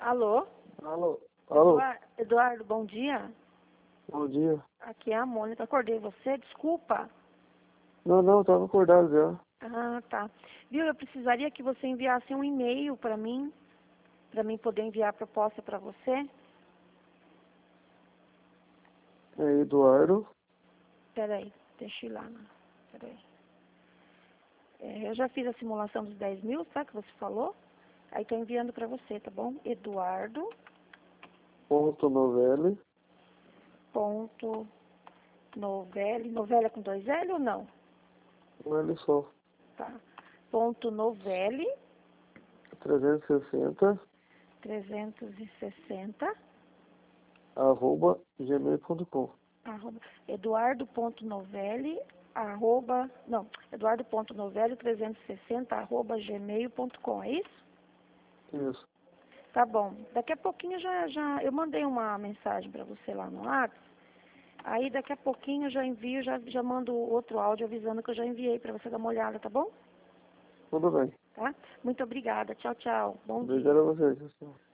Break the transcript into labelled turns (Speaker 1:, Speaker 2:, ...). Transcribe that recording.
Speaker 1: Alô?
Speaker 2: Alô? Alô?
Speaker 1: Eduardo, bom dia.
Speaker 2: Bom dia.
Speaker 1: Aqui é a Mônica. Acordei você? Desculpa.
Speaker 2: Não, tava acordado já.
Speaker 1: Ah, tá. Viu, eu precisaria que você enviasse um e-mail para mim poder enviar a proposta para você.
Speaker 2: É Eduardo.
Speaker 1: Peraí, deixa eu ir lá. Peraí. Eu já fiz a simulação dos 10 mil, tá? Que você falou. Aí tô enviando para você, tá bom? Eduardo.
Speaker 2: Ponto Novelli.
Speaker 1: Ponto Novelli. Novela com 2 L ou não?
Speaker 2: Um L só.
Speaker 1: Tá. Ponto Novelli.
Speaker 2: 360
Speaker 1: 360.
Speaker 2: arroba gmail.com.
Speaker 1: Eduardo.novelli, Eduardo.novelli 360 @gmail.com, é isso?
Speaker 2: Isso.
Speaker 1: Tá bom. Daqui a pouquinho eu mandei uma mensagem para você lá no WhatsApp. Aí daqui a pouquinho eu já envio, já mando outro áudio avisando que eu já enviei para você dar uma olhada, tá bom?
Speaker 2: Tudo bem.
Speaker 1: Tá? Muito obrigada. Tchau, tchau. Bom dia.
Speaker 2: Obrigado a vocês.